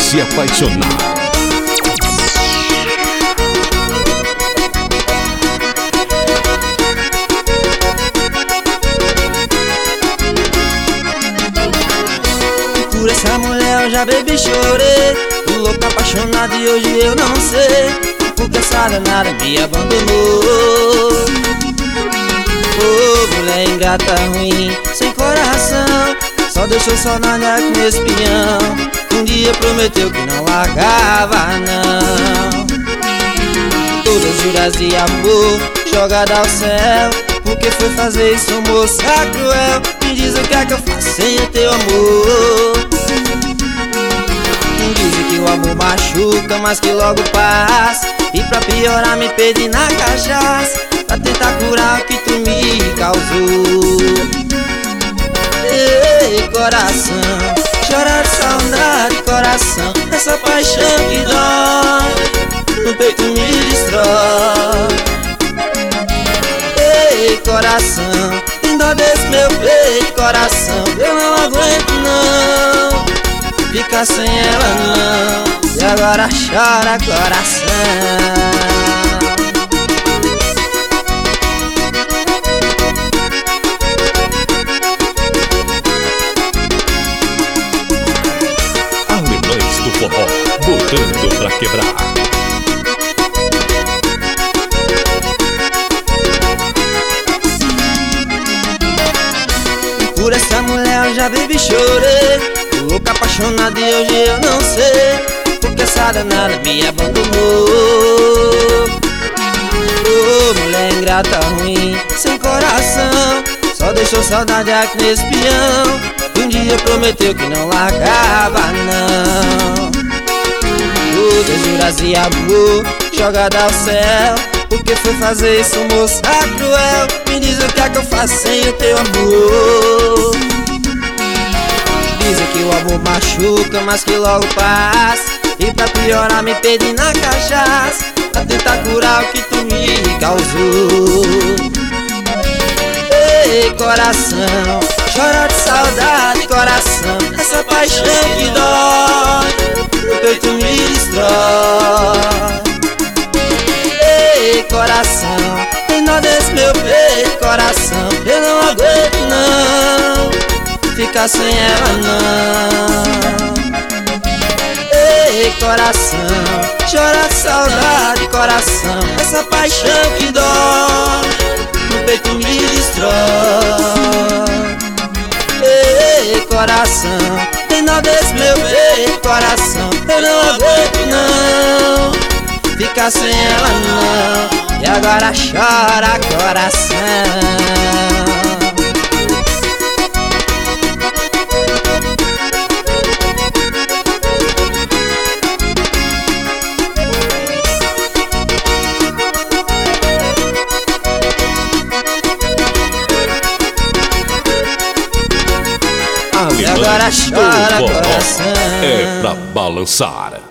se apaixonar. Por essa mulher eu já bebi, chorei, louco, apaixonado, e hoje eu não sei porque essa danada me abandonou. Oh, mulher ingrata, ruim, sem coração, só deixou saudade aqui no espinhão. Um dia prometeu que não largava, não. Todas juras de amor jogada ao céu, porque foi fazer isso, moça cruel? Me diz o que é que eu faço sem o teu amor. Dizem que o amor machuca, mas que logo passa, e pra piorar me perdi na cachaça, pra tentar curar o que tu me causou. Ei, coração, chora de saudade, coração, essa paixão que dói, no peito me destrói. Ei, coração, tem dó desse meu peito, coração, eu não aguento não ficar sem ela não, e agora chora, coração. Alemães do forró, botando pra quebrar. Por essa mulher eu já bebi, chorei, louco, apaixonado, e hoje eu não sei porque essa danada me abandonou. Oh, mulher ingrata, ruim, sem coração, só deixou saudade aqui no espião. Um dia prometeu que não largava, não. Todas juras de amor jogada ao céu, porque foi fazer isso, moça cruel? Me diz o que é que eu faço sem o teu amor. Dizem que o amor machuca, mas que logo passa, e pra piorar me perdi na cachaça, pra tentar curar o que tu me causou. Ei, coração, chora de saudade, coração, essa paixão que dói, no peito me destrói. Ei, coração, tem dó desse meu peito, coração, eu não aguento não ficar sem ela não. Ei, coração, chora de saudade, coração, essa paixão que dói, no peito me destrói. Ei, coração, tem dó desse meu peito, coração, eu não aguento não ficar sem ela não, e agora chora, coração. Alemães do forró, é pra balançar.